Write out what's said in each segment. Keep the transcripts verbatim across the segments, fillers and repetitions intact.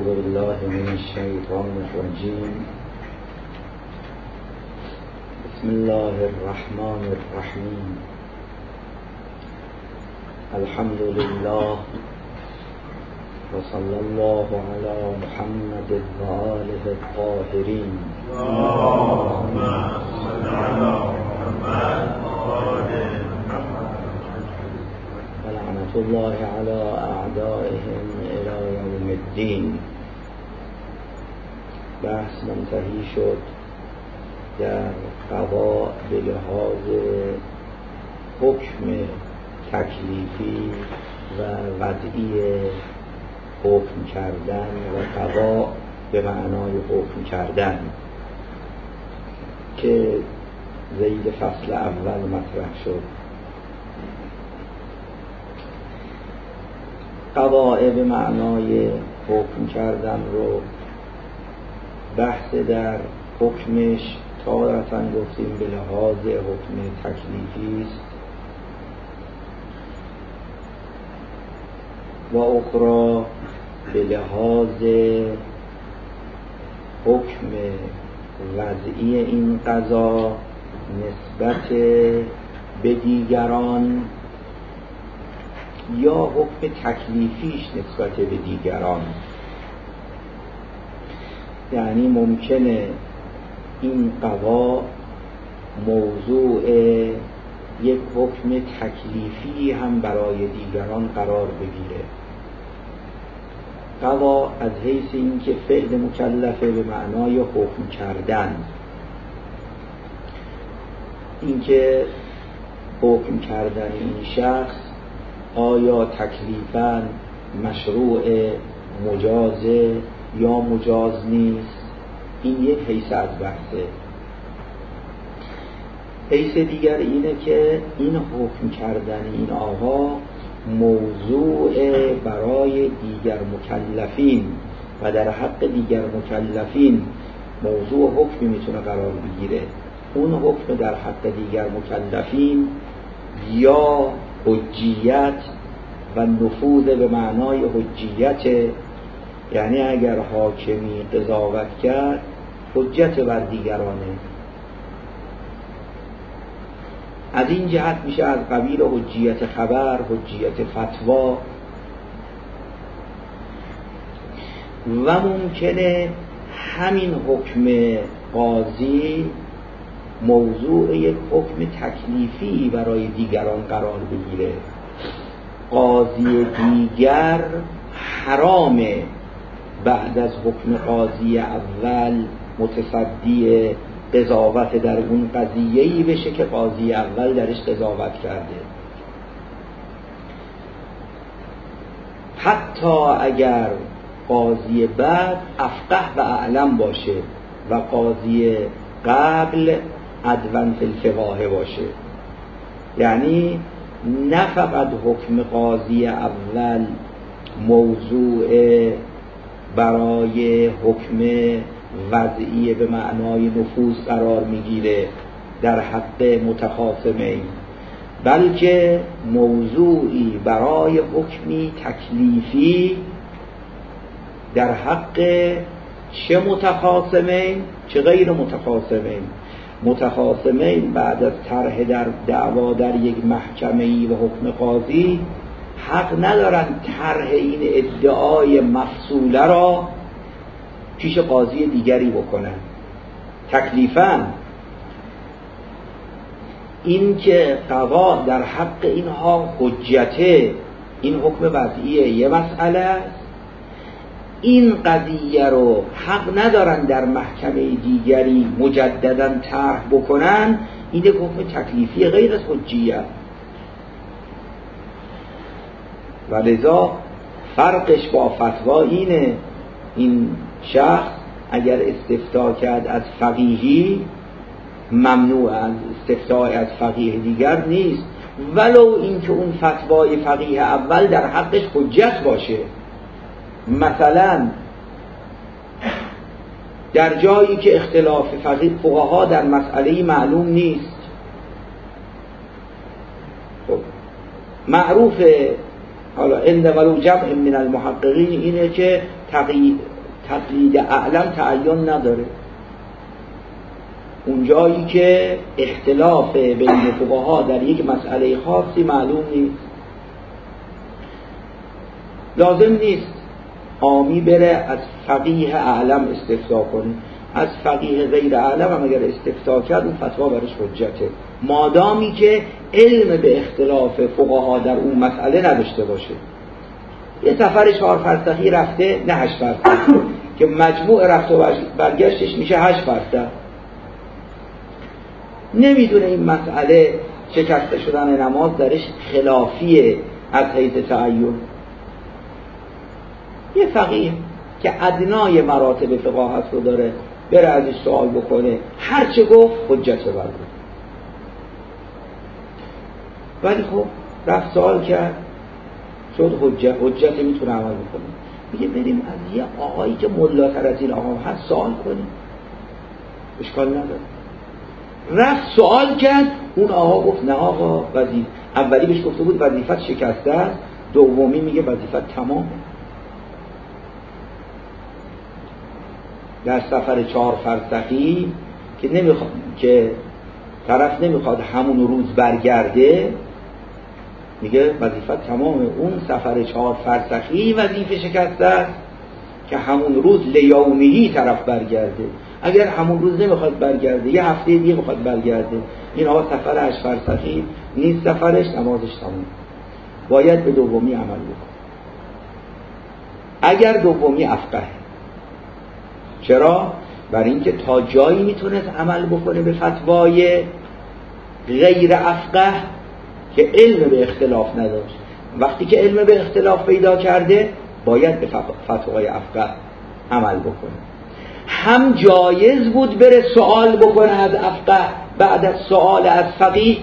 أعوذ بالله من الشيطان الرجيم. بسم الله الرحمن الرحيم. الحمد لله وصلى الله على محمد وآله الطاهرين. اللهم صل على محمد وآل محمد. ولعنة الله على أعدائهم إلى يوم الدين. بحث منتهی شد در قضا به لحاظ حکم تکلیفی و وضعی حکم کردن و قضا به معنای حکم کردن که ذیل فصل اول مطرح شد. قضاء به معنای حکم کردن رو بحث در حکمش تارةً گفتیم به لحاظ حکم تکلیفی است و اخرى به لحاظ حکم وضعی این قضا نسبت به دیگران یا حکم تکلیفیش نسبت به دیگران. یعنی ممکنه این قضا موضوع یک حکم تکلیفی هم برای دیگران قرار بگیره. قضا از حیث این که فعل مکلفه به معنای حکم کردن، این که حکم کردن این شخص آیا تکلیفاً مشروع مجازه یا مجاز نیست، این یک حیث از بحثه. حیث دیگر اینه که این حکم کردن این آقا موضوع برای دیگر مکلفین و در حق دیگر مکلفین موضوع حکمی میتونه قرار بگیره. اون حکم در حق دیگر مکلفین یا حجیت و نفوذ به معنای حجیت، یعنی اگر حاکمی قضاوت کرد حجت بر دیگرانه. از این جهت میشه از قبیل حجیت خبر، حجیت فتوا. و ممکنه همین حکم قاضی موضوع یک حکم تکلیفی برای دیگران قرار بگیره. قاضی دیگر حرامه بعد از حکم قاضی اول متصدی قضاوت در اون قضیه‌ای بشه که قاضی اول درش قضاوت کرده، حتی اگر قاضی بعد افقه و اعلم باشه و قاضی قبل ادون فی الفقه باشه. یعنی نه فقط حکم قاضی اول موضوع برای حکم وضعی به معنای نفوذ قرار میگیره در حق متخاصمین، بلکه موضوعی برای حکمی تکلیفی در حق چه متخاصمین چه غیر متخاصمین. متخاصمین بعد از طرح در دعوا در یک محکمه‌ای و حکم قاضی حق ندارن طرح این ادعای مفصوله را پیش قاضی دیگری بکنن. تکلیفاً این که قضا در حق اینها حجته، این حکم وضعیه یه مسئله است، این قضیه رو حق ندارن در محکمه دیگری مجدداً طرح بکنن، این یک حکم تکلیفی غیر از حجیه. ولذا فرقش با فتوا اینه، این شخص اگر استفتاء کرد از فقیهی ممنوع از استفتاء از فقیه دیگر نیست، ولو اینکه اون فتوای فقیه اول در حقش حجت باشه. مثلا در جایی که اختلاف فقها در مسئله معلوم نیست، خب معروفه حالا عند ولو جمع من المحققین اینه که تقیید تقلید اعلم تعین نداره. اونجایی که اختلاف بین فقها در یک مسئله خاصی معلوم نیست، لازم نیست عامی بره از فقیه اعلم استفتا کنه. از فقیه غیر اعلم هم اگر استفتا کرد اون فتوا برش حجته، مادامی که علم به اختلاف فقها در اون مسئله نداشته باشه. یه سفر چهار فرسخی رفته، نه هشت فرسخ، که مجموع رفت و برگشتش میشه هشت فرسخ، نمیدونه این مسئله شکسته شدن نماز درش خلافیه از حیث تعین. یه فقیه که ادنای مراتب فقاهت رو داره بره ازش سوال بکنه، هر چه گفت حجت برده. ولی خب رفت سوال کرد شد حجت، حجت میتونه عمل بکنه. میگه بریم از یه آقایی که ملاتر از این آقا هست سوال کنیم، اشکال نداره. رفت سوال کرد، اون آقا گفت نه آقا وظیفه، اولی بهش گفته بود وظیفت شکسته است، دومی میگه وظیفت تمام. در سفر چهار فرسخی که نمیخواد که طرف نمیخواد همون روز برگرده، میگه وظیفت تمامه. اون سفر چهار فرسخی وظیفه شکسته است که همون روز لیومهی طرف برگرده. اگر همون روز نمیخواد برگرده، یه هفته دیگه میخواد برگرده، این آقا سفر هشت فرسخی نیست سفرش، نمازش تمام، باید به دومی عمل بکنه. اگر دومی افقه، چرا؟ برای اینکه تا جایی میتونست عمل بکنه به فتوای غیر افقه که علم به اختلاف نداشت. وقتی که علم به اختلاف پیدا کرده باید به فتوای افقه عمل بکنه. هم جایز بود بره سوال بکنه از افقه بعد از سوال از فقیه،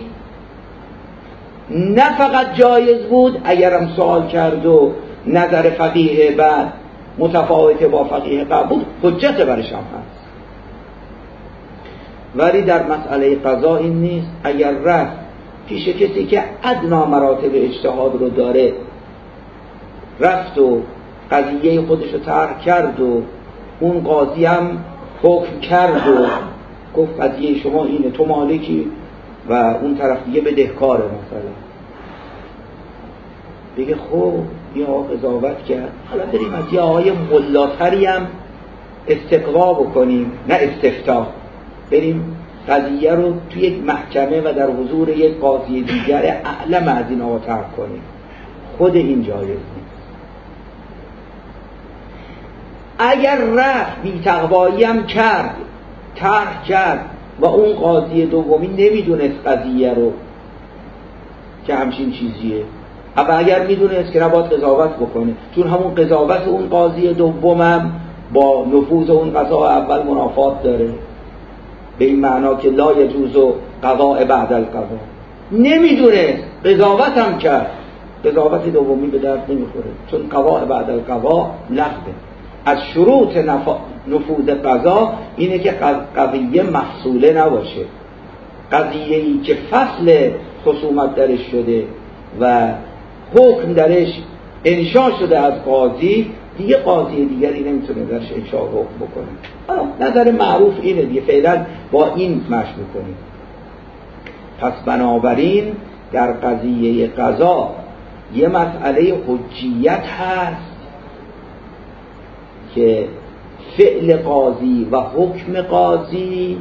نه فقط جایز بود اگرم سوال کرد و نظر فقیه بعد متفاوت با فقیه قبول، حجت برش هم هست. ولی در مسئله قضا این نیست. اگر رفت پیش کسی که ادنا مراتب اجتهاد رو داره، رفت و قضیه خودش رو طرح کرد و اون قاضی هم حکم کرد و گفت قضیه شما اینه، تو مالکی و اون طرف دیگه بدهکاره، مثلا بگه خب این آقا قضاوت کرد، حالا بریم از یه آقای ملاتری هم استقوا بکنیم، نه استفتا، بریم قضیه رو توی یک محکمه و در حضور یک قاضی دیگر اعلم از این آقا طرح کنیم. خود این جایز نیست. اگر رفت بی تقوایی هم کرد، طرح کرد و اون قاضی دومی نمیدونست قضیه رو که همچین چیزیه، اما اگر میدونست که نباید قضاوت بکنه، چون همون قضاوت اون قاضی دومم با نفوذ اون قضا اول منافات داره، به این معنا که لا یجوز قضاء بعد القضا. نمیدونست قضاوت هم کرد، قضاوت دومی به درد نمیخوره، چون قضاء بعد القضا لغوه. از شروط نفوذ قضا اینه که قضیه مفصوله نباشه، قضیه‌ای که فصل خصومت درش شده و حکم درش انشاء شده از قاضی، دیگه قاضی دیگری نمیتونه درش انشاء حکم بکنه. نظر معروف اینه دیگه، فعلا با این مشی میکنیم. پس بنابراین در قضیه قضا یه مسئله حجیت هست که فعل قاضی و حکم قاضی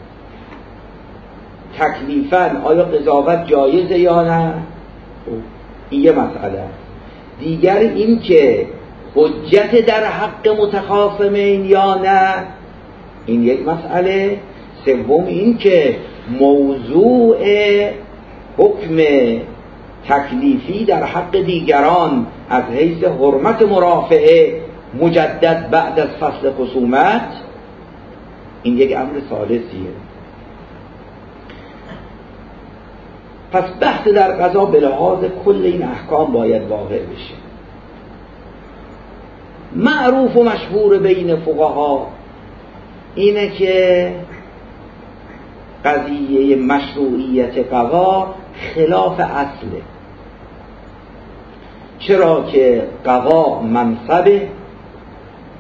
تکلیفاً آیا قضاوت جایزه یا نه، این یه مسئله است. دیگر این که حجت در حق متخاصمین یا نه، این یک مسئله. سوم این که موضوع حکم تکلیفی در حق دیگران از حیث حرمت مرافعه مجدد بعد از فصل خصومت، این یک امر ثالثیه. پس بحث در قضا به لحاظ کل این احکام باید واقع بشه. معروف و مشهور بین فقها اینه که قضیه مشروعیت قضا خلاف اصله. چرا که قضا منصبه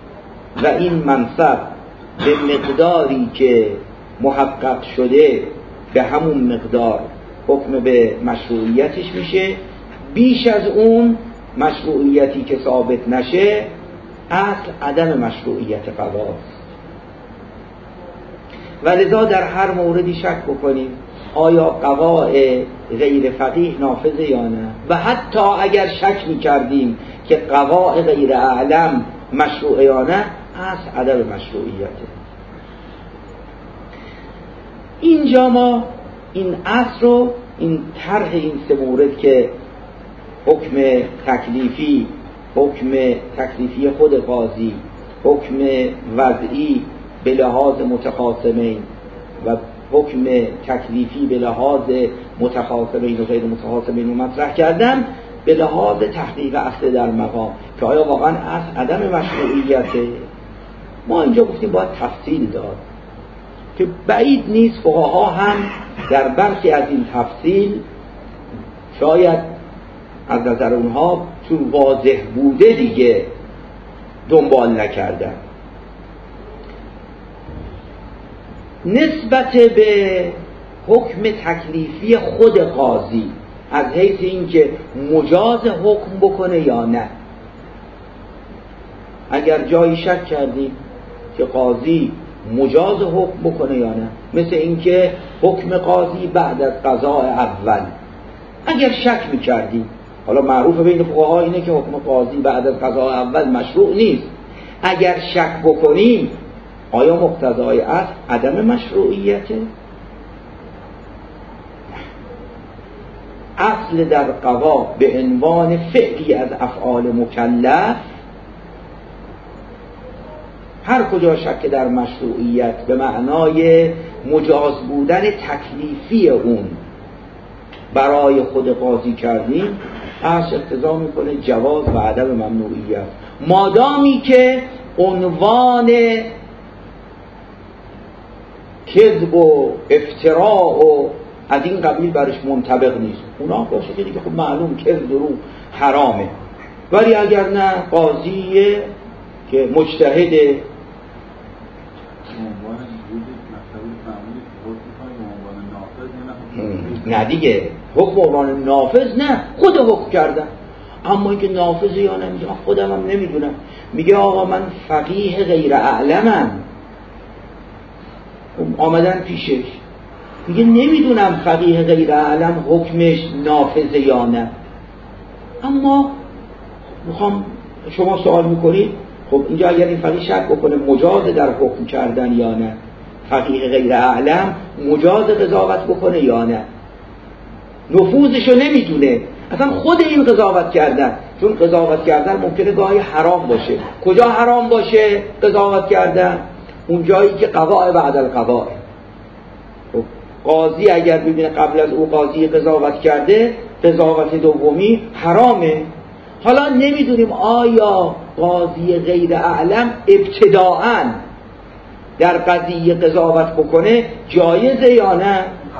و این منصب به مقداری که محقق شده به همون مقدار حکم به مشروعیتش میشه. بیش از اون مشروعیتی که ثابت نشه اصل عدم مشروعیت قضاست. و لذا در هر موردی شک بکنیم آیا قضاء غیر فقیه نافذه یا نه، و حتی اگر شک میکردیم که قضاء غیر اعلم مشروعه یا نه، اصل عدم مشروعیته. اینجا ما این اصل رو، این طرح این سه مورد که حکم تکلیفی، حکم تکلیفی خود قاضی، حکم وضعی به لحاظ متخاصمین و حکم تکلیفی به لحاظ متخاصمین و غیر متخاصمین رو مطرح کردم، به لحاظ تحقیق اصل در مقام که آیا واقعا اصل عدم مشروعیته. ما اینجا گفتیم باید تفصیل داد که بعید نیست فقها هم در برخی از این تفصیل شاید از نظر اونها چون واضح بوده دیگه دنبال نکردن. نسبت به حکم تکلیفی خود قاضی از حیث اینکه مجاز حکم بکنه یا نه، اگر جایی شک کردیم که قاضی مجاز حکم بکنه یا نه، مثل اینکه حکم قاضی بعد از قضاء اول اگر شک میکردیم، حالا معروف بین فقها اینه که حکم قاضی بعد از قضاء اول مشروع نیست، اگر شک بکنیم آیا مقتضای اصل عدم مشروعیته؟ اصل در قضا به عنوان فعلی از افعال مکلف هر کجا شک در مشروعیت به معنای مجاز بودن تکلیفی اون برای خود قاضی کردیم، اصل اقتضا میکنه جواز و عدم ممنوعیت، مادامی که عنوان کذب و افتراء و از این قبیل برش منطبق نیست. اونا باشه که دیگه خب معلوم کذب رو حرامه، ولی اگر نه قاضیه که مجتهده نه دیگه حکم عنوان نافذ نه، خود حکم کردن، اما اینکه نافذ یا نه میگه خودم هم نمیدونم. میگه آقا من فقیه غیر اعلمم، آمدن پیشش میگه نمیدونم فقیه غیر اعلم حکمش نافذ یا نه، اما میخوام شما سوال میکنید خب اینجا اگر این فقیه شک بکنه مجاز در حکم کردن یا نه، فقیه غیر اعلم مجاز قضاوت بکنه یا نه، نفوذشو نمیدونه اصلا خود این قضاوت کردن، چون قضاوت کردن ممکنه گاهی حرام باشه. کجا حرام باشه قضاوت کردن؟ اون جایی که قضاء بعد القضاء، قاضی اگر ببینه قبل از او قاضی قضاوت کرده قضاوت دومی حرامه. حالا نمیدونیم آیا قاضی غیر اعلم ابتداءً در قضیه قضاوت بکنه جایزه یا نه؟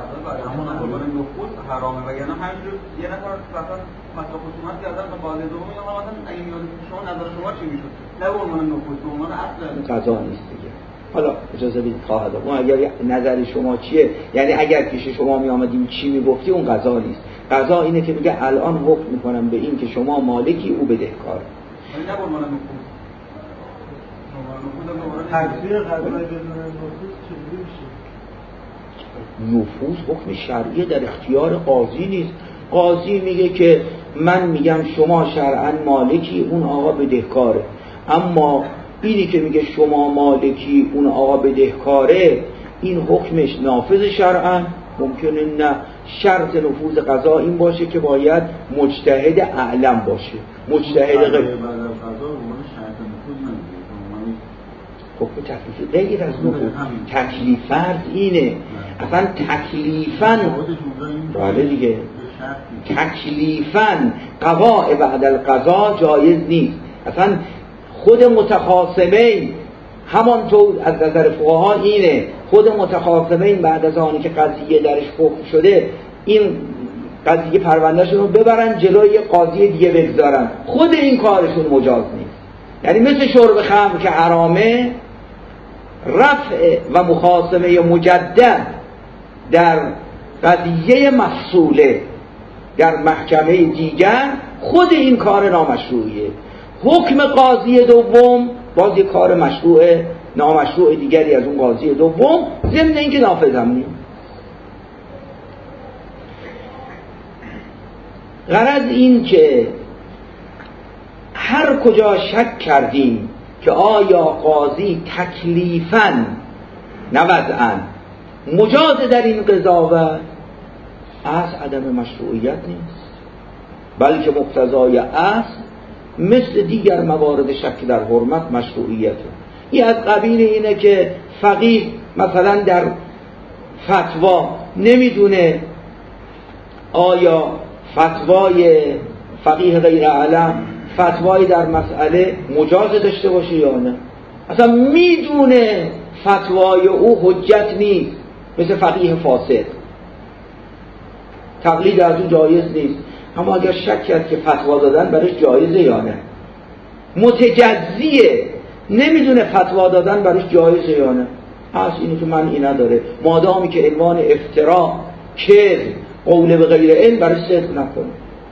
حرامه، وگرنه همینجور یه نفر مثلا مطلب خصومت کردن به قاضی دوم میگم مثلا اگه میاد شما نظر شما چی میشد؟ نه به عنوان نفوذ، به عنوان اصل قضا نیست دیگه. حالا اجازه بدید خواهد اون اگر نظر شما چیه، یعنی اگر پیش شما می آمدیم چی میگفتی، اون قضا نیست. قضا اینه که میگه الان حکم میکنم به این که شما مالکی او بدهکار. یعنی نه به عنوان نفوذ. تکفیر قضایی بدون نفوذ چجوری میشه؟ نفوذ حکم شرعی در اختیار قاضی نیست. قاضی میگه که من میگم شما شرعاً مالکی، اون آقا بدهکاره، اما اینی که میگه شما مالکی اون آقا بدهکاره این حکمش نافذ شرعاً؟ ممکنه نه. شرط نفوذ قضا این باشه که باید مجتهد اعلم باشه. مجتهد غیر حکم تکلیفی غیر از نفوذ. تکلیف فرض اینه اصلا تکلیفاً بله دیگه تکلیفاً قضاء بعد القضا جایز نیست. اصلا خود متخاصمین همانطور از نظر فقها اینه، خود متخاصمین بعد از آنی که قضیه درش حکم شده این قضیه پروندهشون رو ببرن جلوی قاضی دیگه بگذارن، خود این کارشون مجاز نیست. یعنی مثل شرب خمر که حرامه، رفع و مخاصمه مجدد در قضیه مفصوله در محکمه دیگر خود این کار نامشروعیه. حکم قاضی دوم باز یک کار مشروع نامشروع دیگری از اون قاضی دوم، ضمن اینکه نافذ هم نیست. غرض این که هر کجا شک کردیم که آیا قاضی تکلیفاً نه وضعاً مجاز در این قضاوت، از عدم مشروعیت نیست، بلکه مقتضای اصل مثل دیگر موارد شک در حرمت مشروعیته. این از قبیل اینه که فقیه مثلا در فتوا نمیدونه آیا فتوای فقیه غیر علم فتوایی در مسئله مجاز داشته باشه یا نه. اصلا میدونه فتوای او حجت نیست، مثل فقیه فاسد، تقلید از اون جایز نیست. اما اگر شک کرد که فتوا دادن برش جایزه یا نه، متجزیه، نمیدونه فتوا دادن برش جایزه یا نه، از اینی که من این نداره، مادامی که عنوان افترا، کذب، قول به غیر علم برش صدق نکنه.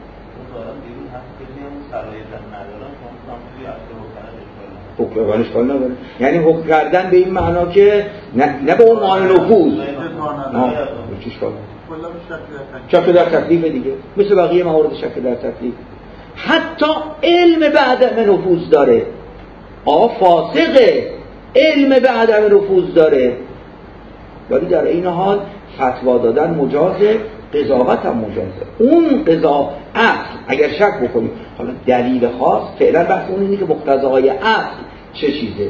حکم کردن اشکال نداره، یعنی حکم کردن به این معنا که نه, نه به عنوان نفوذ، نه چیش کار شک در تکلیف دیگه، مثل بقیه موارد شک در تکلیف. حتی علم به عدم نفوذ داره، آ فاسقه، علم به عدم نفوذ داره، ولی در این حال فتوا دادن مجازه، قضاوت هم مجازه. اون قضا اصل اگر شک بکنیم، حالا دلیل خاص، فعلا بحث اون اینه که مقتضای اصل چه چیزه.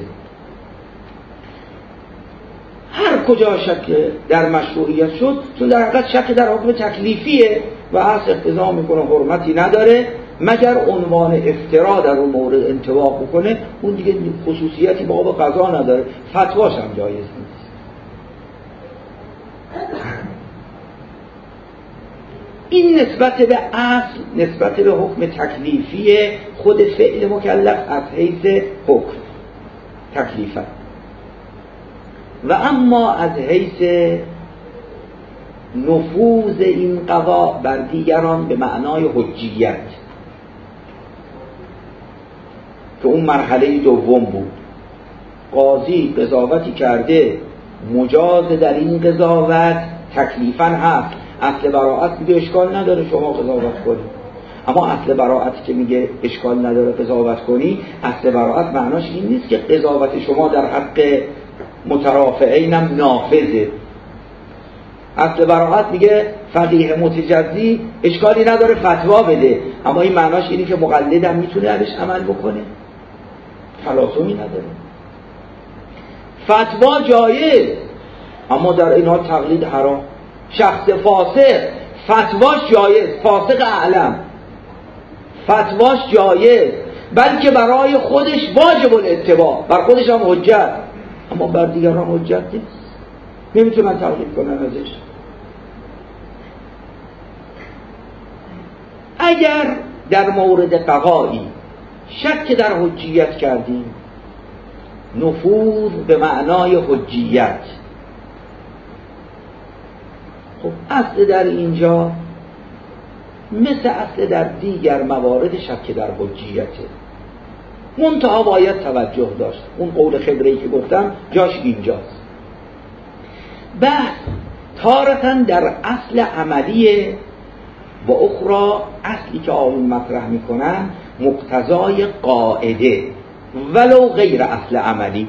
هر کجا شک در مشروعیت شد، چون در حقیقت شک در حکم تکلیفیه و اصل اقتضا میکنه حرمتی نداره، مگر عنوان افترا در اون مورد انطباق بکنه، اون دیگه خصوصیتی با باب قضا نداره، فتواش هم جایز نیست. این نسبت به اصل، نسبت به حکم تکلیفی خود فعل مکلف از حیث حکم تکلیفه، و اما از حیث نفوذ این قضا بر دیگران به معنای حجیت که اون مرحله دوم بود. قاضی قضاوتی کرده، مجاز در این قضاوت تکلیفاً هست، اصل براءت میگه اشکال نداره شما قضاوت کنی، اما اصل براءت که میگه اشکال نداره قضاوت کنی، اصل براءت معناش این نیست که قضاوت شما در حق مترافعین هم نافذه. اصل براءت میگه فقیه متجزی اشکالی نداره فتوا بده، اما این معناش اینه که مقلد هم میتونه ازش عمل بکنه، تلاطمی نداره. فتوا جایز، اما در این حال تقلید حرام. شخص فاسق فتواش جایز، فاسق اعلم فتواش جایز، بلکه برای خودش واجب الاتباع، بر خودش هم حجت، اما بر دیگران حجت نیست، نمیتونن تقلید کنن ازش. اگر در مورد قضایی شک در حجیت کردیم، نفوذ به معنای حجیت، خب اصل در اینجا مثل اصل در دیگر موارد شک در حجیته، منتها باید توجه داشت. اون قول خبره‌ای که گفتم جاش اینجاست. بحث تارتاً در اصل عملیه و اخرى اصلی که آنون مطرح میکنن مقتضای قاعده ولو غیر اصل عملی.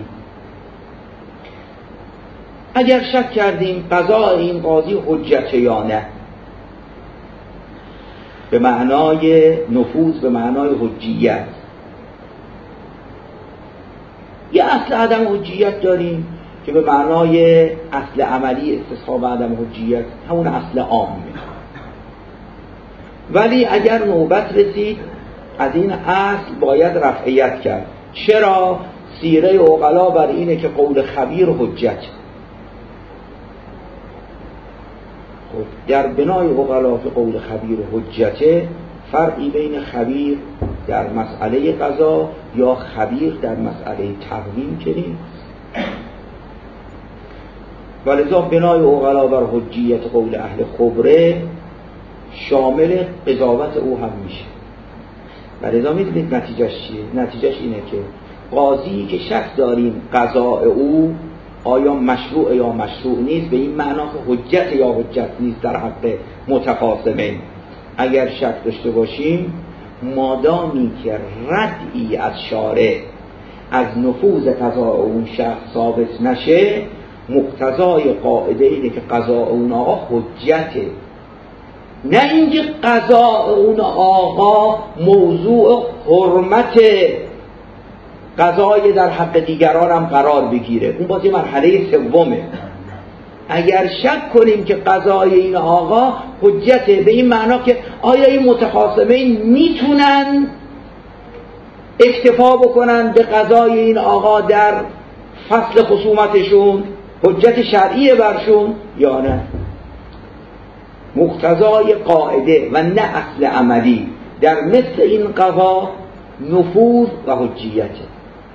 اگر شک کردیم قضا این قاضی حجت یا نه، به معنای نفوذ، به معنای حجیت، یه اصل عدم حجیت داریم که به معنای اصل عملی استصحاب عدم حجیت، همون اصل عامه. ولی اگر نوبت رسید از این اصل باید رفعیت کرد. چرا؟ سیره عقلا بر اینه که قول خبیر حجت. در بنای عقلا که قول خبیر حجته، فرقی بین خبیر در مسئله قضا یا خبیر در مسئله تقویم که نیست. ولذا بنای عقلا بر حجیت قول اهل خبره شامل قضاوت او هم میشه. ولذا میدونید نتیجهش چیه؟ نتیجهش اینه که قاضی که شک داریم قضاء او آیا مشروع یا مشروع نیست، به این معنا که حجت یا حجت نیست در حق متخاصمین، اگر شک داشته باشیم مادامی که ردی از شارع از نفوذ قضاء اون شخص ثابت نشه، مقتضای قاعده اینه که قضاء اون آقا حجته، نه اینکه قضاء اون آقا موضوع حرمت قضای در حق دیگران هم قرار بگیره. اون باز یه مرحله سومه. اگر شک کنیم که قضای این آقا حجته، به این معنا که آیا این متخاصمین میتونن اکتفا بکنن به قضای این آقا در فصل خصومتشون، حجت شرعی برشون یا نه. مقتضای قاعده و نه اصل عملی در مثل این قضا نفوذ و حجیته.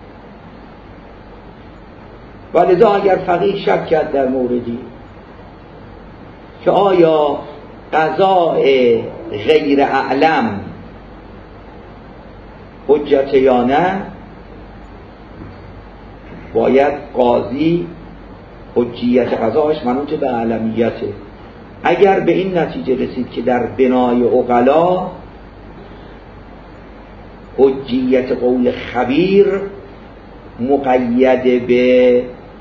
ولذا اگر فقیه شک کرد در موردی که آیا قضاء غیر اعلم حجت یا نه، باید قاضی حجیت قضایش منوط به اعلمیته. اگر به این نتیجه رسید که در بنای عقلا حجیت قول خبیر مقید به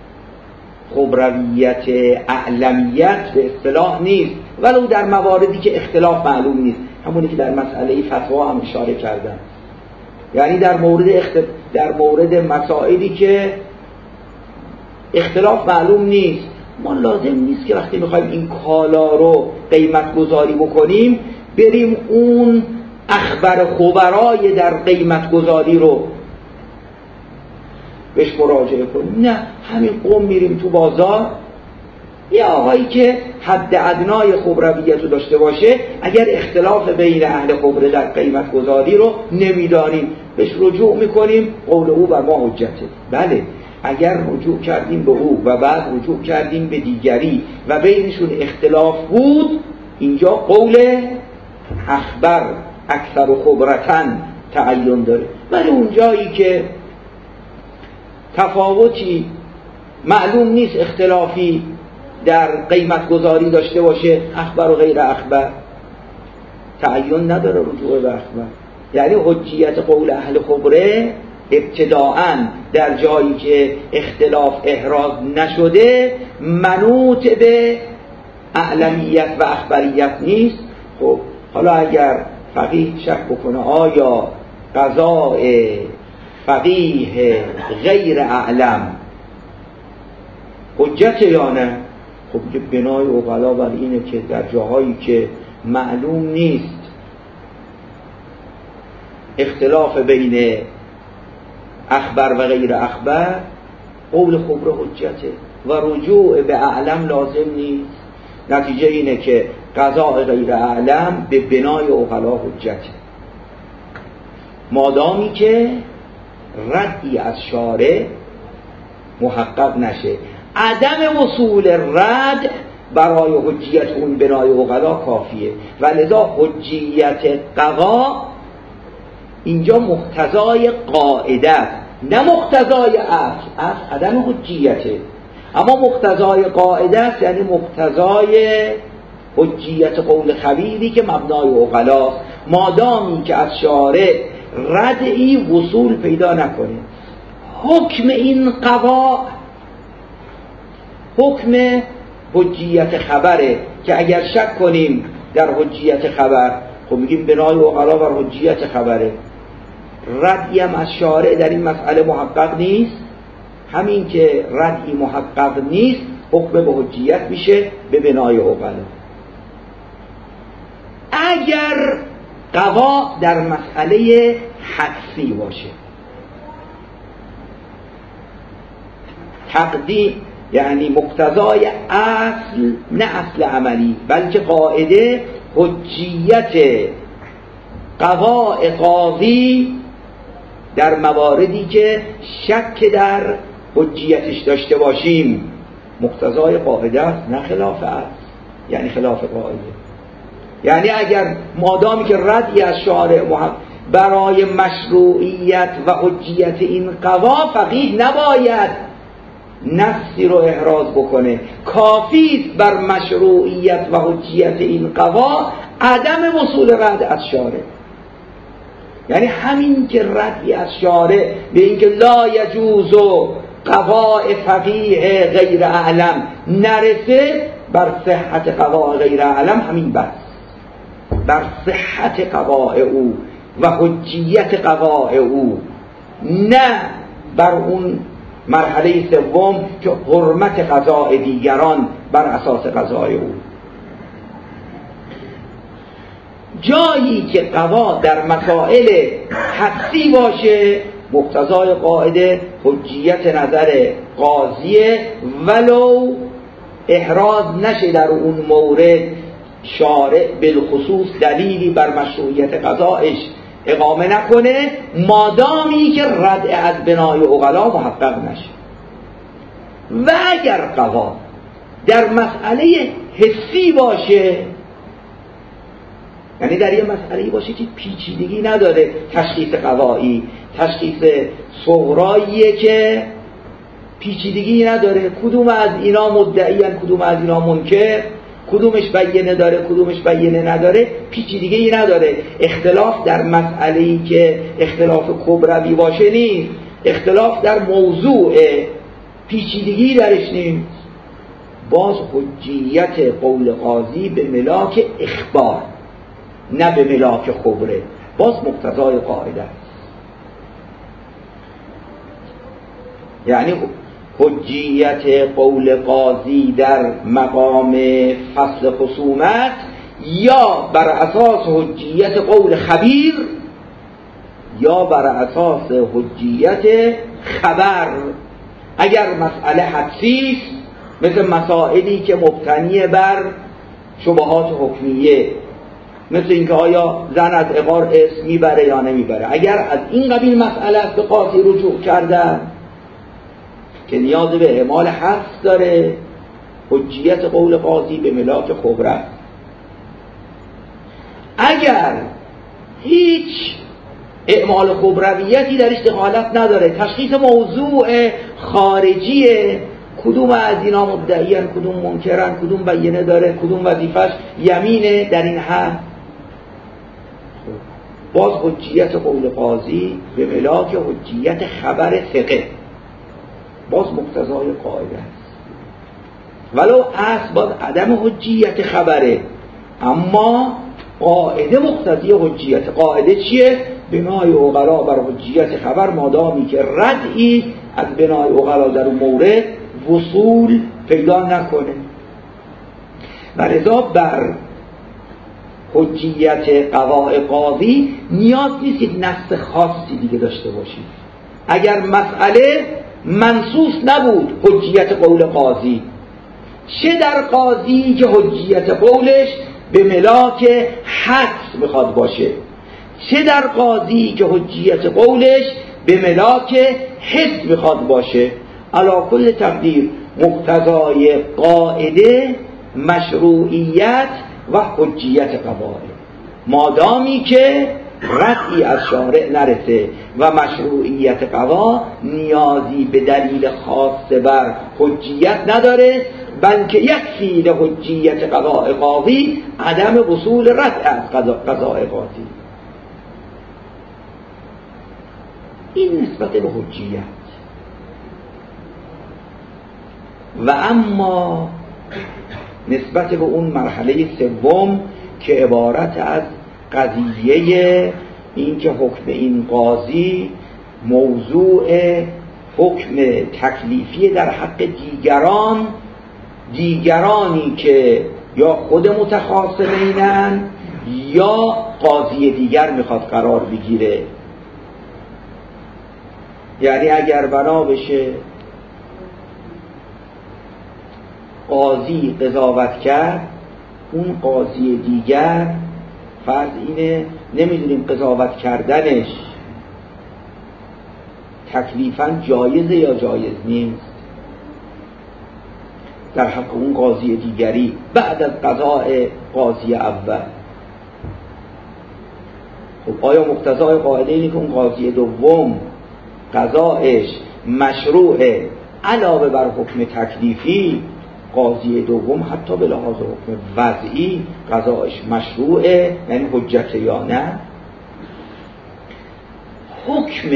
خبرویت اعلمیت به اصطلاح نیست، ولو در مواردی که اختلاف معلوم نیست، همونی که در مسئله فتوا هم اشاره کردن، یعنی در مورد اخت... در مورد مسائلی که اختلاف معلوم نیست، ما لازم نیست که وقتی میخوایم این کالا رو قیمت گذاری بکنیم بریم اون اخبار خبرای در قیمت گذاری رو بهش مراجعه کنیم. نه، همین قوم میریم تو بازار، یه آقایی که حد ادنای خبرویت رو داشته باشه، اگر اختلاف بین اهل خبره در قیمت گذاری رو نمیدانیم بهش رجوع میکنیم، قول او بر ما حجته. بله، اگر رجوع کردیم به او و بعد رجوع کردیم به دیگری و بینشون اختلاف بود، اینجا قول اخبر اکثر و خبرتن تعین داره. ولی اونجایی که تفاوتی معلوم نیست، اختلافی در قیمت گذاری داشته باشه، اخبر و غیر اخبر تعین نداره رجوع به اخبر. یعنی حجیت قول اهل خبره ابتداعاً در جایی که اختلاف احراز نشده منوط به اعلمیت و اخبریت نیست. خب حالا اگر فقیه شک بکنه آیا قضاء فقیه غیر اعلم حجت یا نه، خب بنای عقلا بر اینه که در جاهایی که معلوم نیست اختلاف بین اخبر و غیر اخبر، قول خبره حجته و رجوع به اعلم لازم نیست. نتیجه اینه که قضاء غیر اعلم به بنای عقلا حجته، مادامی که ردی از شارع محقق نشه. عدم وصول رد برای حجیت اون بنای عقلا کافیه. ولذا حجیت قضا اینجا مقتضای قاعده است، نه مقتضای اصل. اصل عدم حجیته، اما مقتضای قاعده است، یعنی مقتضای حجیت قول خبیری که مبنای عقلا است، مادامی که از شارع ردعی وصول پیدا نکنه. حکم این قضا حکم حجیت خبره که اگر شک کنیم در حجیت خبر، خب میگیم بنای عقلا بر حجیت خبره. ردی هم از شارع در این مسئله محقق نیست، همین که ردی محقق نیست حکم به حجیت میشه به بنای عقلا. اگر قضا در مسئله حدسی باشه، تقدیم یعنی مقتضای اصل نه اصل عملی بلکه قاعده حجیت قضاء قاضی در مواردی که شک در حجیتش داشته باشیم مقتضای قاعده است، نه خلاف است. یعنی خلاف قاعده، یعنی اگر مادامی که ردی از شارع برای مشروعیت و حجیت این قضا، فقیه نباید نصی رو احراز بکنه، کافی است بر مشروعیت و حجیت این قضا عدم وصول رد از شارع. یعنی همین که ردی از شارع به اینکه لا یجوز قضاء فقیه غیر اعلم نرسه، بر صحت قضاء غیر اعلم همین بس، بر صحت قضاء او و حجیت قضاء او، نه بر اون مرحله سوم که حرمت قضاء دیگران بر اساس قضاء او. جایی که قضا در مسائل حدسی باشه مقتضای قاعده حجیت نظر قاضیه، ولو احراز نشه در اون مورد شارع بالخصوص دلیلی بر مشروعیت قضایش اقامه نکنه، مادامی که رد از بنای عقلا محقق نشه. و اگر قضا در مسئله حسی باشه، یعنی در یه مسئله باشه که پیچیدگی نداره، تشخیص قضایی تشخیص صغراییه که پیچیدگی نداره، کدوم از اینا مدعیان کدوم از اینا منکر، کدومش بیانه داره کدومش بیانه نداره، پیچیدگی نداره. اختلاف در مسئله‌ای که اختلاف کبروی باشه نیست، اختلاف در موضوع پیچیدگی درش نیست. باز حجیت قول قاضی به ملاک اخبار نه به ملاک خبره، باز مقتضای قاعده است. یعنی حجیت قول قاضی در مقام فصل خصومت یا بر اساس حجیت قول خبیر یا بر اساس حجیت خبر. اگر مسئله حدسی است مثل مسائلی که مبتنی بر شبهات حکمیه، مثل اینکه آیا زن از عقار اسم میبره یا نمیبره، اگر از این قبیل مسئله است به قاضی رجوع کردن که نیاز به اعمال حدس داره، حجیت قول قاضی به ملاک خبره. اگر هیچ اعمال خبرویتی درش دخالت نداره، تشخیص موضوع خارجیه، کدوم از اینا مدعیان کدوم منکرن، کدوم بیانه داره کدوم وظیفش یمینه، در این حد باز حجیت قول قاضی به ملاک حجیت خبر ثقه، باز مقتضای قاعده است. ولو اصل باز عدم حجیت خبره، اما قاعده مقتضی حجیت. قاعده چیه؟ بنای عقلا بر حجیت خبر، مادامی که ردی از بنای عقلا در اون مورد وصول پیدا نکنه. و لذا بر حجیت قضاء قاضی نیاز نیست که نص خاصی دیگه داشته باشید. اگر مسئله منصوص نبود حجیت قول قاضی، چه در قاضی که حجیت قولش به ملاک حدس بخواد باشه، چه در قاضی که حجیت قولش به ملاک حس بخواد باشه، علا کل تقدیر مقتضای قاعده مشروعیت و حجیت قضایه، مادامی که ردی از شارع نرسه و مشروعیت قضا نیازی به دلیل خاص بر حجیت نداره، بلکه یکفی لحجیت قضاء قاضی عدم وصول رد از قضاء قاضی. این نسبت به حجیت. و اما نسبت به اون مرحله سوم که عبارت از قضیه این که حکم این قاضی موضوع حکم تکلیفی در حق دیگران، دیگرانی که یا خود متخاصمینن یا قاضی دیگر میخواد قرار بگیره. یعنی اگر بنا بشه قاضی قضاوت کرد، اون قاضی دیگر فرض اینه نمیدونیم قضاوت کردنش تکلیفاً جایزه یا جایز نیست در حق اون قاضی دیگری بعد از قضاء قاضی اول. خب آیا مقتضای قاعده اینه که اون قاضی دوم قضایش مشروعه علاوه بر حکم تکلیفی قاضی دوم حتی به لحاظ حکم وضعی قضایش مشروعه، یعنی حجت یا نه؟ حکم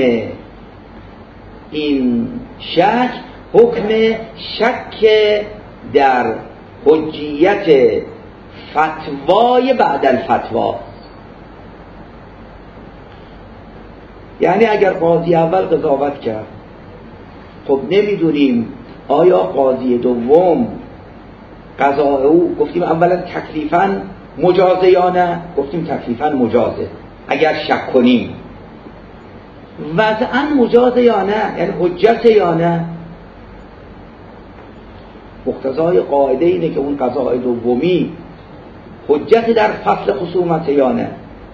این شک حکم شک در حجیت فتوای بعد الفتوا، یعنی اگر قاضی اول قضاوت کرد خب نمیدونیم آیا قاضی دوم قضاء او گفتیم اولا تکلیفاً مجازه یا نه؟ گفتیم تکلیفاً مجازه اگر شک کنیم، وضعاً مجازه یا نه؟ یعنی حجت یا نه؟ مقتضای قاعده اینه که اون قضاء دومی حجت در فصل خصومت یا نه؟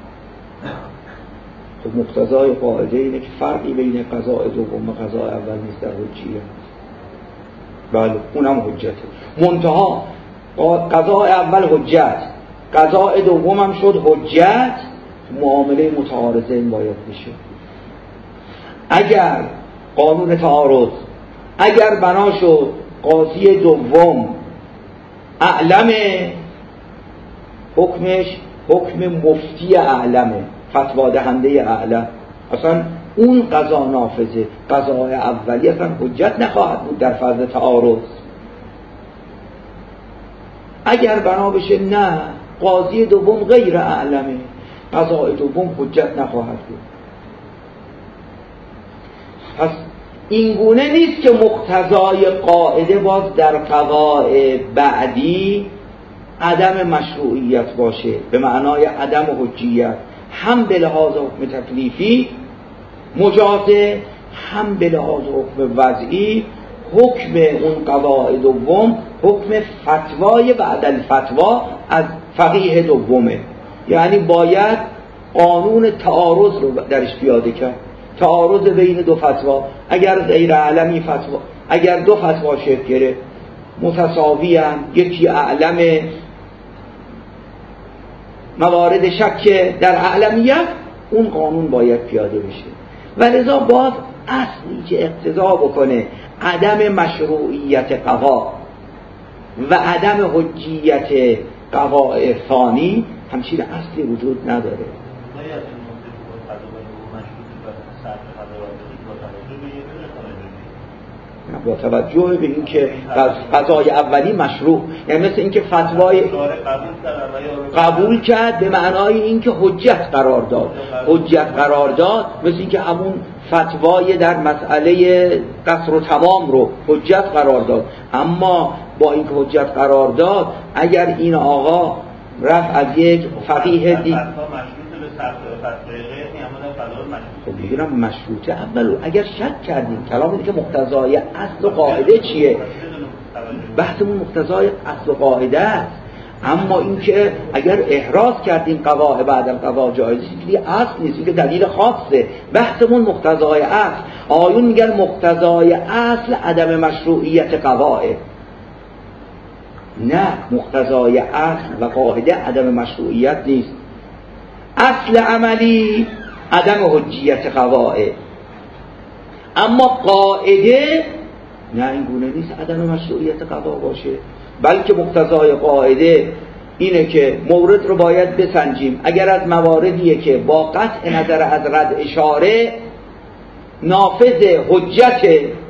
خب مقتضای قاعده اینه که فرقی بین قضاء دوم و قضاء اول نیست در حجیه. بله اونم حجته، منتها قضاء اول حجت، قضاء دوم هم شد حجت، معامله متعارضه این باید بشه. اگر قانون تعارض اگر بنا شد قاضی دوم اعلم حکمش حکم مفتی اعلمه، فتوا دهنده اعلم، اصلا اون قضا نافذه، قضای اولی اصلا حجت نخواهد بود در فرض تعارض. اگر بنا بشه نه قاضی دوم غیر اعلمه، قضای دوم حجت نخواهد بود. پس این گونه نیست که مقتضای قاعده باز در قضای بعدی عدم مشروعیت باشه به معنای عدم حجیت، هم به لحاظ حکم تکلیفی مجازه، هم به لحاظ حکم وضعی حکم اون قضای دوم حکم فتوای بعد الفتوا از فقیه دومه، یعنی باید قانون تعارض رو درش پیاده کرد، تعارض بین دو فتوا، اگر غیر اعلمی فتوا، اگر دو فتوا شکل گرفت متساوی هم، یکی اعلم موارد شک در اعلمیت، اون قانون باید پیاده بشه. و لذا باز اصلی که اقتضا بکنه عدم مشروعیت قضا و عدم حجیت قضاء ثانی همچین اصلی وجود نداره. با توجه به این که قضای اولی مشروع، یعنی مثل این که فتوای قبول کرد به معنای این که حجت قرار داد، حجت قرار داد مثل این که همون فتوای در مسئله قصر و تمام رو حجت قرار داد. اما با این که حجت قرار داد اگر این آقا رفت از یک فقیه دید خب میگیرم مشروطه اولو اگر شک کردیم کلام اینه که مقتضای اصل و قاعده چیه؟ بحثمون مقتضای اصل و قاعده است. اما این که اگر احراز کردیم قضاء بعد القضاء جایزه دیگه اصل نیست، این دلیل خاصه. بحثمون مقتضای اصل، آیون میگن مقتضای اصل عدم مشروعیت قضاء، نه مقتضای اصل و قاعده عدم مشروعیت نیست. اصل عملی عدم حجیت قضاء، اما قاعده نه این گونه نیست عدم مشروعیت قضا باشه، بلکه مقتضای قاعده اینه که مورد رو باید بسنجیم. اگر از مواردیه که با قطع نظر از رد اشاره نافذ حجت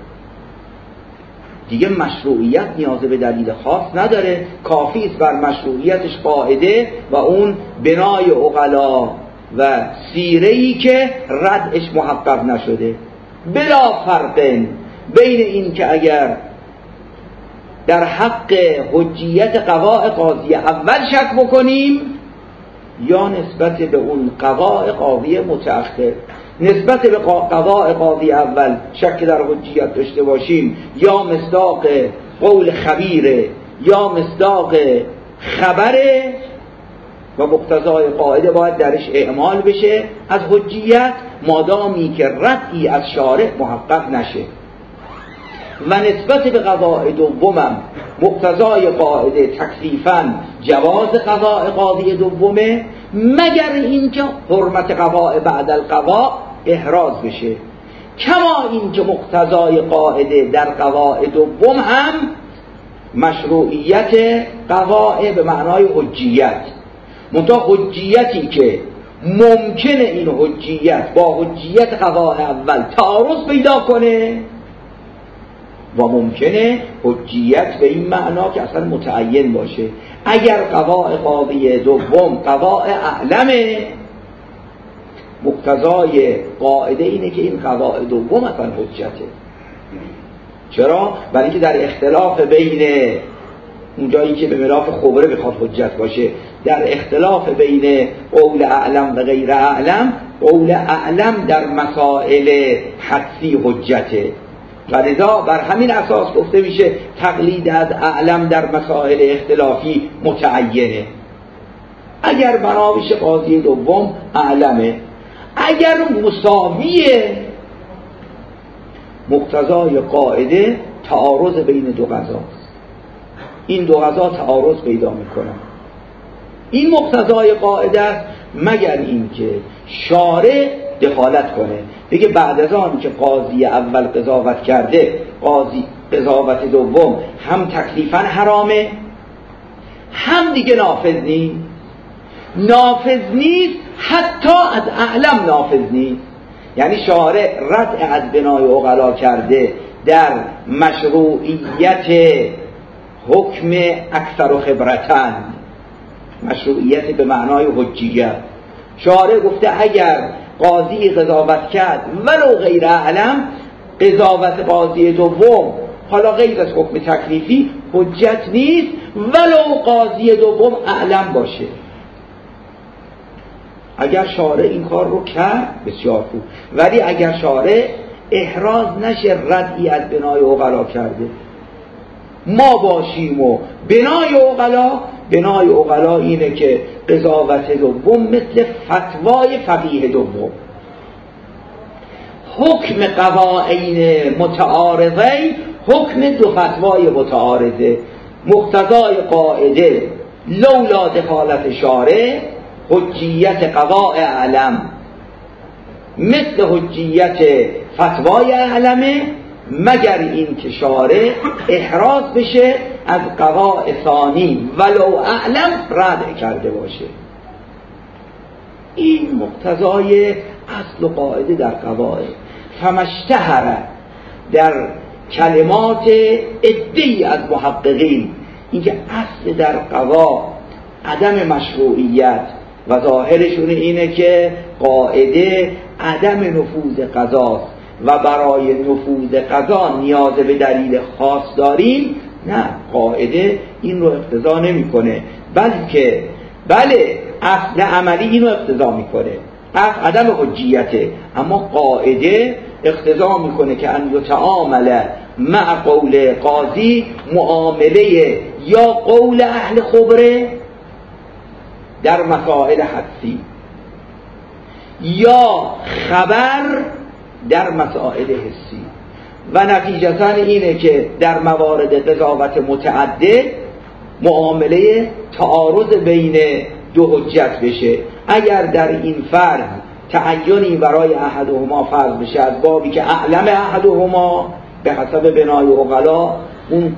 دیگه مشروعیت نیاز به دلیل خاص نداره، کافی است بر مشروعیتش قاعده و اون بنای عقلا و سیره‌ای که ردش محقق نشده. بلا فرق بین این که اگر در حق حجیت قضاء قاضی اول شک بکنیم یا نسبت به اون قضاء قاضی متأخر. نسبت به قضاء قاضی اول شک در حجیت داشته باشیم یا مصداق قول خبیره یا مصداق خبره، و مقتضای قاعده باید درش اعمال بشه از حجیت مادامی که ردی از شارع محقق نشه. و نسبت به قضاء دومم مقتضای قاعده تکلیفاً جواز قضاء قاضی دومه، مگر اینکه حرمت قضاء بعد القضاء احراز بشه. کما اینکه مقتضای قاعده در قضاء دوم هم مشروعیت قضاء به معنای حجیت، منتها حجیتی که ممکنه این حجیت با حجیت قضاء اول تعارض پیدا کنه و ممکنه حجیت به این معنا که اصلا متعین باشه. اگر قضاء قاضی دوم قضاء اعلمه، مقتضای قاعده اینه که این قضاء دوم اصلا حجته. چرا؟ برای اینکه در اختلاف بین اون جایی که به ملاف خبره بخواد حجت باشه، در اختلاف بین قول اعلم و غیر اعلم، قول اعلم در مسائل حدسی حجته و لذا بر همین اساس گفته میشه تقلید از اعلم در مسائل اختلافی متعینه. اگر بنا بشه قاضی دوم اعلمه، اگر مساویه، مقتضای قاعده تعارض بین دو قضاست، این دو قضا تعارض پیدا میکنن. این مقتضای قاعده است، مگر اینکه شارع دخالت کنه بگه بعد از آن که قاضی اول قضاوت کرده، قاضی قضاوت دوم هم تکلیفاً حرامه هم دیگه نافذ نیست. نافذ نیست حتی از اعلم نافذ نیست، یعنی شارع رد از بنای عقلا کرده در مشروعیت حکم اکثر و خبرتن، مشروعیت به معنای حجیت. شارع گفته اگر قاضی قضاوت کرد ولو غیر اعلم، قضاوت قاضی دوم حالا غیر از حکم تکلیفی حجت نیست ولو قاضی دوم اعلم باشه. اگر شارع این کار رو کرد بسیار خوب، ولی اگر شارع احراز نشه ردی از بنای عقلا کرده، ما باشیم و بنای عقلا، بنای عقلا اینه که قضاوت دوم مثل فتوای فقیه دوم، حکم قضائین متعارضین حکم دو فتوای متعارضه. مقتضای قاعده لولا دخالت شارع حجیت قضاء اعلم مثل حجیت فتوای اعلمه، مگر این که شارع احراز بشه از قضاء ثانی ولو اعلم رد کرده باشه. این مقتضای اصل و قاعده در قضاء. فمشتهر در کلمات عده‌ای از محققین اینکه اصل در قضا عدم مشروعیت و ظاهرشون اینه که قاعده عدم نفوذ قضاست و برای نفوذ قضا نیاز به دلیل خاص داریم. نه، قاعده این رو اقتضا نمیکنه، بلکه بله اصل عملی این رو اقتضا میکنه، اصل عدم حجیته، اما قاعده اقتضا میکنه که ان یتعامل مع قول قاضی معامله یا قول اهل خبره در مسائل حدسی یا خبر در مسائل حسی، و نتیجتاً اینه که در موارد قضاوت متعدد معامله تعارض بین دو حجت بشه. اگر در این فرض تعینی برای احدهما فرض بشه از بابی که اعلم احدهما به حسب بنای عقلا اون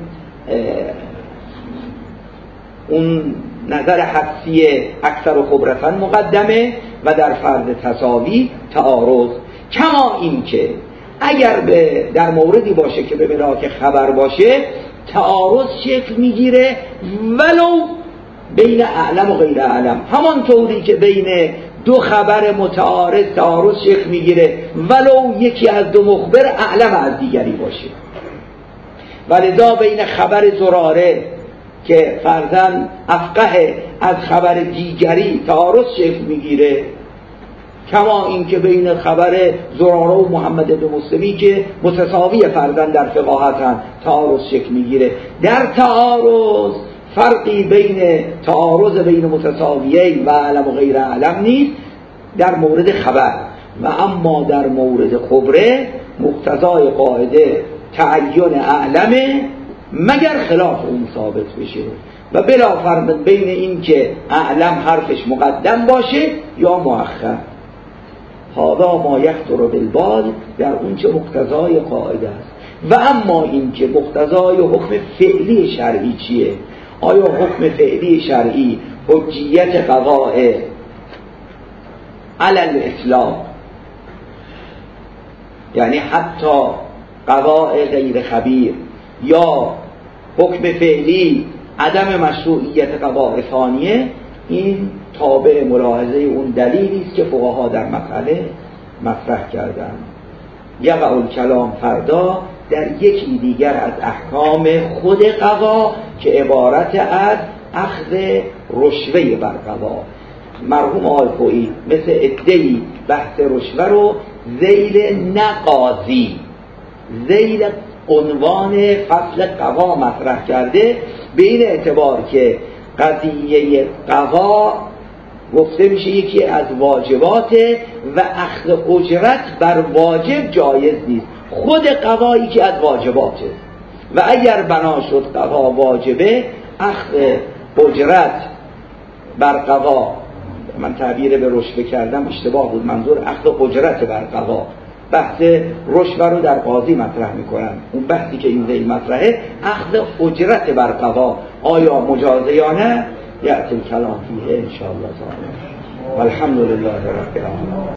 اون نظر حدسی اکثر و خبرتن مقدمه و در فرض تساوی تعارض. کما این که اگر به در موردی باشه که به ملاک خبر باشه تعارض شکل میگیره ولو بین اعلم و غیر اعلم، همان طوری که بین دو خبر متعارض تعارض شکل میگیره ولو یکی از دو مخبر اعلم از دیگری باشه. ولذا بین خبر زراره که فرضاً افقه از خبر دیگری تعارض شکل میگیره، کما این که بین خبر زراره و محمد بن مسلمی که متساوی فرضاً در فقاهتن تعارض شکل میگیره. در تعارض فرقی بین تعارض بین متساویین و علم و غیر علم نیست در مورد خبر، و اما در مورد خبره مقتضای قاعده تعین اعلمه مگر خلاف اون ثابت بشه، و بلا فرق بین این که اعلم حرفش مقدم باشه یا مؤخر. هذا ما یخطر بالبال در اون چه مقتضای قاعده است. و اما این که مقتضای حکم فعلی شرعی چیه؟ آیا حکم فعلی شرعی حجیت قضاء علی الاسلام، یعنی حتی قضاء غیر خبیر، یا حکم فعلی عدم مشروعیت قضاء ثانیه، این تابع ملاحظه اون دلیلی است که فقها در مسئله مطرح کردند. یقع الکلام فردا در یکی دیگر از احکام خود قضا که عبارت از اخذ رشوه بر قضا. مرحوم آقای خویی مثل ادعی بحث رشوه رو ذیل نقاضی، ذیل عنوان فصل قضا مطرح کرده، به این اعتبار که قضیه قضا گفته میشه یکی از واجبات و اخذ اجرت بر واجب جایز نیست، خود قضایی که از واجباته، و اگر بنا شد قضا واجبه اخذ اجرت بر قضا، من تعبیر به رشوه کردم اشتباه بود، منظور اخذ اجرت بر قضا، بحث رشوه رو در قاضی مطرح میکنن، اون بحثی که این ذیل مطرحه اخذ اجرت بر قضا آیا مجازه یا نه، یأتی الکلام فیه ان شاء الله تعالی. والحمد لله رب العالمین.